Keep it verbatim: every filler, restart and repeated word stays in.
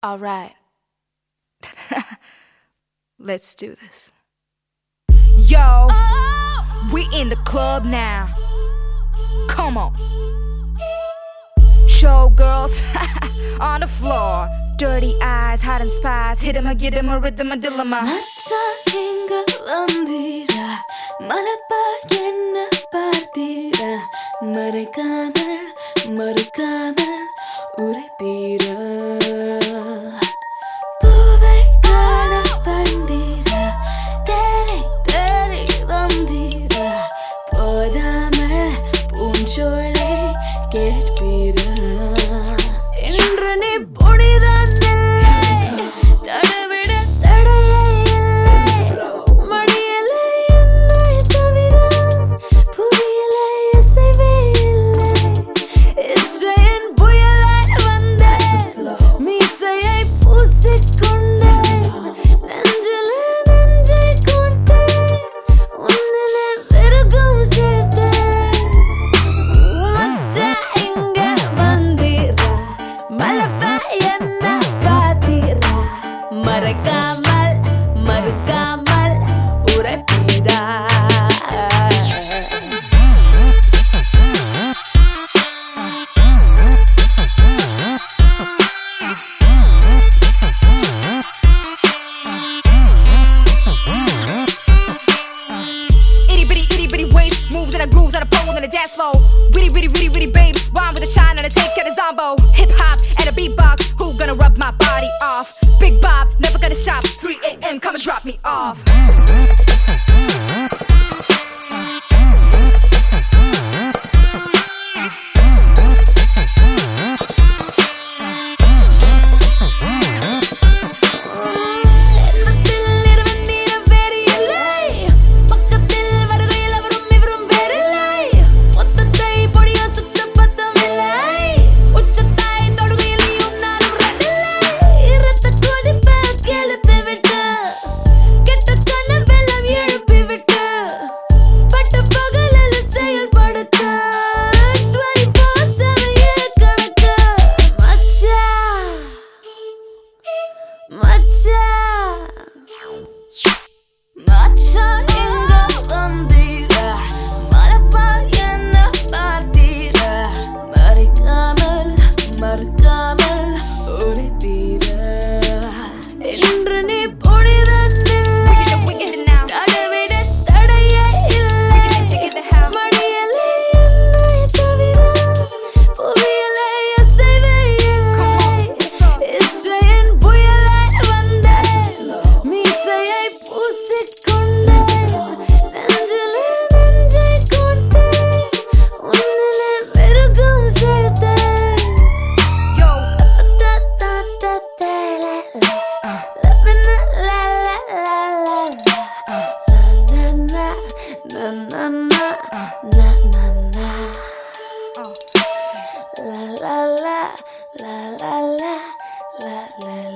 Alright. Let's do this. Yo, we in the club now. Come on. Showgirls on the floor. Dirty eyes, hiding spies. Hit 'em or get 'em a rhythm, a dilemma. மச்சாங்க வந்தீரா மலப்பா என்ன பார்த்தீரா மறைக்காமல் மறுக்காமல் உரைப்பீரா பூவை காண வந்தீரா தேடி தேடி வந்தீரா போதாமல் பூஞ்சோலை கேட்பீரா என்று நீ பொடிதான் மறக்காமல் மறுக்காமல் உரைப்பீரா Itty bitty itty bitty waist moves and a grooves on a pole on the dance floor. Witty witty witty witty babe, rhyme with a shine and a take at a zombo. Hip hop and a beatbox, who gonna rub my body off? Big Bob, never gonna stop. three a m come and drop me off. மச்சான் எங்க வந்தீரா மலப்பா என்ன பார்த்தீரா மறைக்காமல் மறுக்காமல் உரைப்பீரா என்று நீ பொடிரன்னு தடவிட தடையே இல்லை மடியலே என்னை தவிர புவியலை அசைவே இல்லை இச்சையின் புயலாய் வந்த மீசையை பூசிக்கொண்டே நெஞ்சிலே நெஞ்சை கோர்த்தேன் உன்னிலே வெறுக்கும் சேர்த்தேன் Yo, La la la la la la la la